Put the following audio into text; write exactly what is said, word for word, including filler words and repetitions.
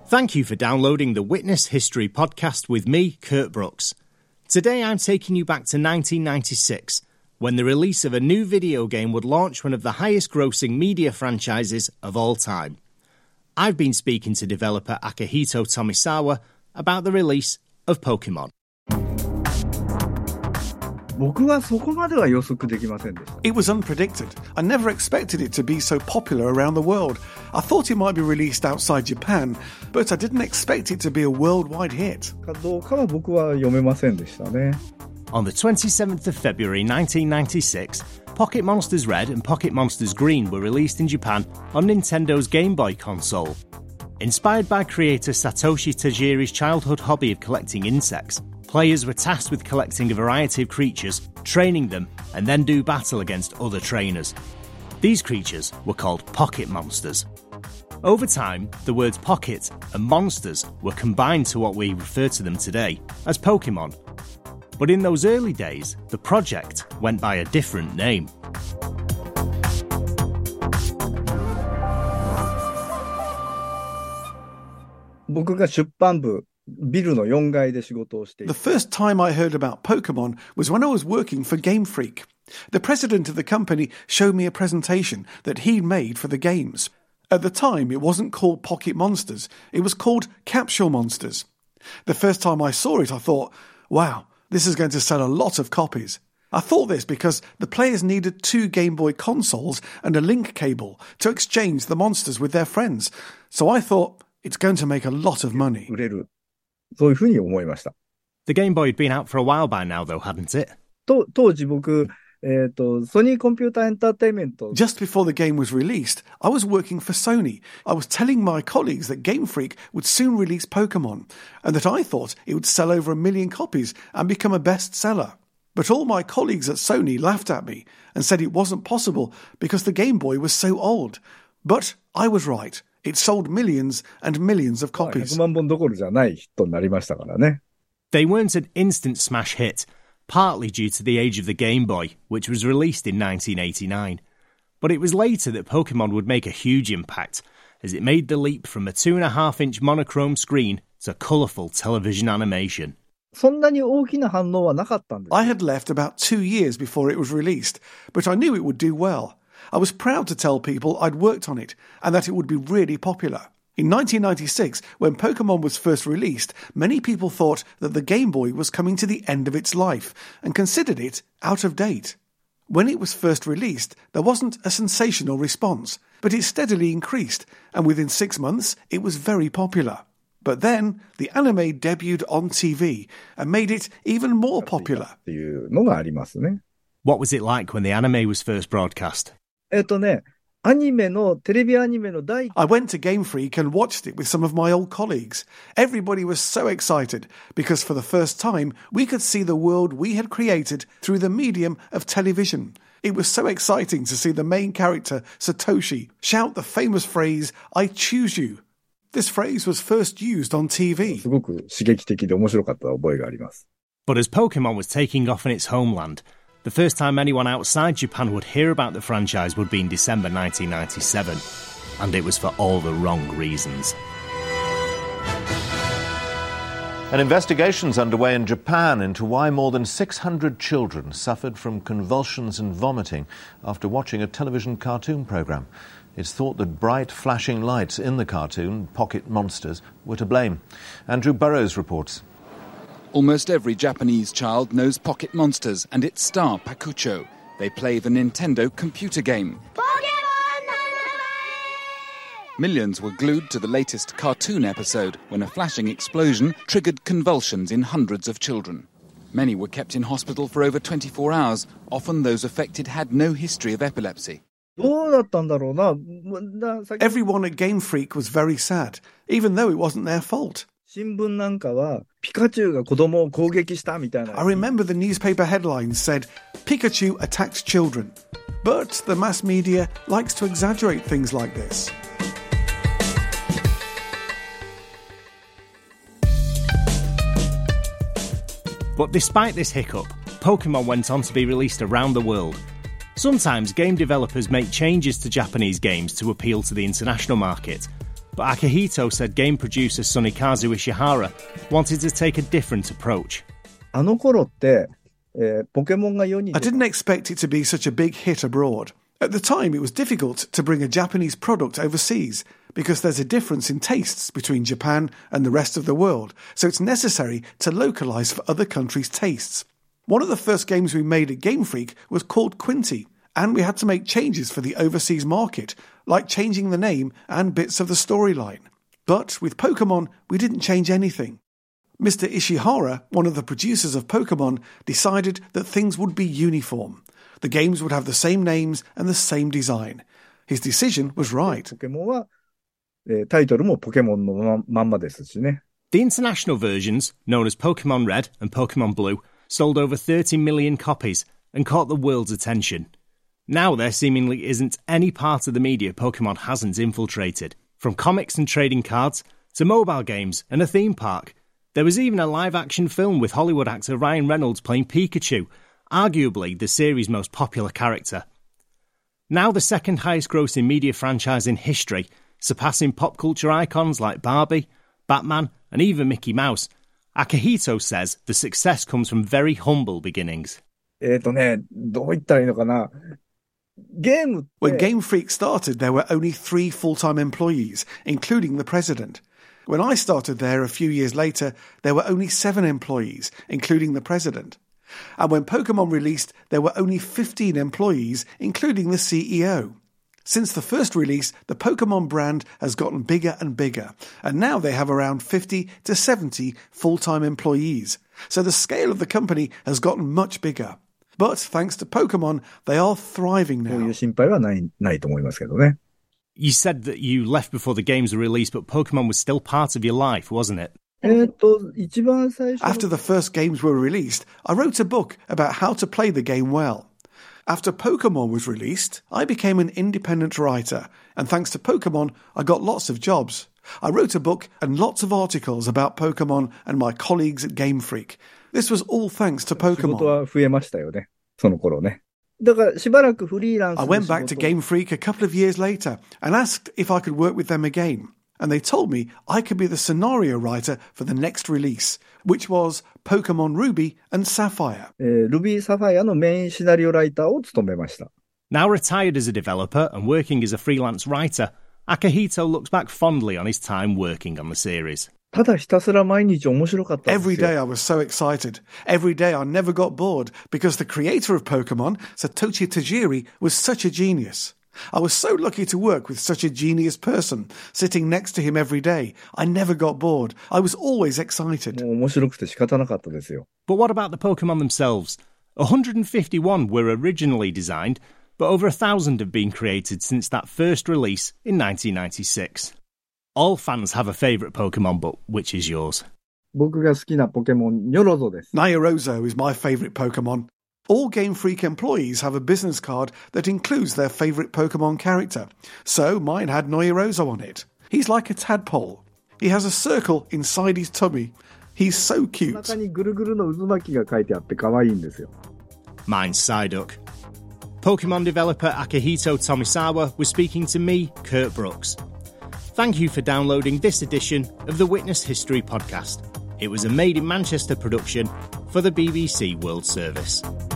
Thank you for downloading the Witness History podcast with me, Kurt Brooks. Today I'm taking you back to nineteen ninety-six, when the release of a new video game would launch one of the highest-grossing media franchises of all time. I've been speaking to developer Akihito Tomisawa about the release of Pokemon. 僕はそこまでは予測できませんでした。 It was unpredicted. I never expected it to be so popular around the world. I thought it might be released outside Japan, but I didn't expect it to be a worldwide hit. かどうかは僕は読めませんでしたね。 On the twenty-seventh of February nineteen ninety-six, Pocket Monsters Red and Pocket Monsters Green were released in Japan on Nintendo's Game Boy console. Inspired by creator Satoshi Tajiri's childhood hobby of collecting insects, players were tasked with collecting a variety of creatures, training them, and then do battle against other trainers. These creatures were called Pocket Monsters. Over time, the words Pocket and Monsters were combined to what we refer to them today as Pokemon. But in those early days, the project went by a different name. The first time I heard about Pokemon was when I was working for Game Freak. The president of the company showed me a presentation that he'd made for the games. At the time, it wasn't called Pocket Monsters, it was called Capsule Monsters. The first time I saw it, I thought, wow, this is going to sell a lot of copies. I thought this because the players needed two Game Boy consoles and a link cable to exchange the monsters with their friends. So I thought, it's going to make a lot of money. 売れる。そういうふうに思いました。 The Game Boy had been out for a while by now, though, hadn't it? と、当時僕、えっと、ソニーコンピューターエンターテインメント。 Just before the game was released, I was working for Sony. I was telling my colleagues that Game Freak would soon release Pokemon, and that I thought it would sell over a million copies and become a bestseller. But all my colleagues at Sony laughed at me and said it wasn't possible because the Game Boy was so old. But I was right. It sold millions and millions of copies. ひゃくまんぼんどころじゃないヒットになりましたからね。 They weren't an instant smash hit, partly due to the age of the Game Boy, which was released in nineteen eighty-nine. But it was later that Pokemon would make a huge impact, as it made the leap from a two and a half inch monochrome screen to colourful television animation. そんなに大きな反応はなかったんです。 I had left about two years before it was released, but I knew it would do well. I was proud to tell people I'd worked on it and that it would be really popular. In nineteen ninety-six, when Pokemon was first released, many people thought that the Game Boy was coming to the end of its life and considered it out of date. When it was first released, there wasn't a sensational response, but it steadily increased, and within six months, it was very popular. But then, the anime debuted on T V and made it even more popular. っていうのがありますね。 What was it like when the anime was first broadcast? えっとね、アニメの、テレビアニメの第 I went to Game Freak and watched it with some of my old colleagues. Everybody was so excited because for the first time we could see the world we had created through the medium of television. It was so exciting to see the main character, Satoshi, shout the famous phrase, "I choose you." This phrase was first used on T V. すごく刺激的で面白かった覚えがあります。 But as Pokemon was taking off in its homeland, the first time anyone outside Japan would hear about the franchise would be in December nineteen ninety-seven, and it was for all the wrong reasons. An investigation's underway in Japan into why more than six hundred children suffered from convulsions and vomiting after watching a television cartoon programme. It's thought that bright flashing lights in the cartoon, Pocket Monsters, were to blame. Andrew Burrows reports. Almost every Japanese child knows Pocket Monsters and its star, Pakucho. They play the Nintendo computer game. Millions were glued to the latest cartoon episode when a flashing explosion triggered convulsions in hundreds of children. Many were kept in hospital for over twenty-four hours. Often those affected had no history of epilepsy. どうだったんだろうな。な Everyone at Game Freak was very sad, even though it wasn't their fault. 新聞なんかはピカチュウが子供を攻撃したみたいな。 I remember the newspaper headlines said, Pikachu attacked children. But the mass media likes to exaggerate things like this. But despite this hiccup, Pokemon went on to be released around the world. Sometimes game developers make changes to Japanese games to appeal to the international market. but Akihito said game producer Sunikazu Ishihara wanted to take a different approach. あの頃って、えー、ポケモンが世に I didn't expect it to be such a big hit abroad. At the time, it was difficult to bring a Japanese product overseas because there's a difference in tastes between Japan and the rest of the world, so it's necessary to localise for other countries' tastes. One of the first games we made at Game Freak was called Quinty, and we had to make changes for the overseas market, like changing the name and bits of the storyline. But with Pokemon, we didn't change anything. Mister Ishihara, one of the producers of Pokemon, decided that things would be uniform. The games would have the same names and the same design. His decision was right. ポケモンは、えー、タイトルもポケモンのま、まんまですしね。 The international versions, known as Pokemon Red and Pokemon Blue, sold over thirty million copies and caught the world's attention. Now there seemingly isn't any part of the media Pokemon hasn't infiltrated. From comics and trading cards, to mobile games and a theme park. There was even a live-action film with Hollywood actor Ryan Reynolds playing Pikachu, arguably the series' most popular character. Now the second highest grossing media franchise in history, surpassing pop culture icons like Barbie, Batman and even Mickey Mouse, Akihito says the success comes from very humble beginnings. えっとね、どう言ったらいいのかな。ゲームって When Game Freak started, there were only three full-time employees, including the president. When I started there a few years later, there were only seven employees, including the president. And when Pokemon released, there were only fifteen employees, including the C E O. Since the first release, the Pokemon brand has gotten bigger and bigger, and now they have around fifty to seventy full-time employees. So the scale of the company has gotten much bigger. But thanks to Pokemon, they are thriving そうい now. う心配はない、ないと思いますけどね。 You said that you left before the games were released, but Pokemon was still part of your life, wasn't it? えっと、一番最初の After the first games were released, I wrote a book about how to play the game well. After Pokemon was released, I became an independent writer, and thanks to Pokemon, I got lots of jobs. I wrote a book and lots of articles about Pokemon and my colleagues at Game Freak. This was all thanks to 仕事 Pokemon. は増えましたよね。その頃ね。だからしばらくフリーランス I で went 仕事 back to Game Freak a couple of years later and asked if I could work with them again. And they told me I could be the scenario writer for the next release, which was Pokemon Ruby and Sapphire. えー、ルビーサファイアのメインシナリオライターを務めました。 Now retired as a developer and working as a freelance writer, Akihito looks back fondly on his time working on the series. ただひたすら毎日面白かったんですよ。 Every day I was so excited. Every day I never got bored because the creator of Pokemon, Satoshi Tajiri, was such a genius. I was so lucky to work with such a genius person, sitting next to him every day. I never got bored. I was always excited. もう面白くて仕方なかったですよ。 But what about the Pokemon themselves? one hundred fifty-one were originally designed, but over a thousand have been created since that first release in nineteen ninety-six. All fans have a favourite Pokemon, but which is yours? 僕が好きなポケモン、ニョロゾです。 Nyorozo is my favourite Pokemon. All Game Freak employees have a business card that includes their favourite Pokemon character. So mine had Nyorozo on it. He's like a tadpole. He has a circle inside his tummy. He's so cute. 中にぐるぐるの渦巻きが書いてあって可愛いんですよ。 Mine's Psyduck. Pokemon developer Akihito Tomisawa was speaking to me, Kurt Brooks. Thank you for downloading this edition of the Witness History Podcast. It was a Made in Manchester production for the B B C World Service.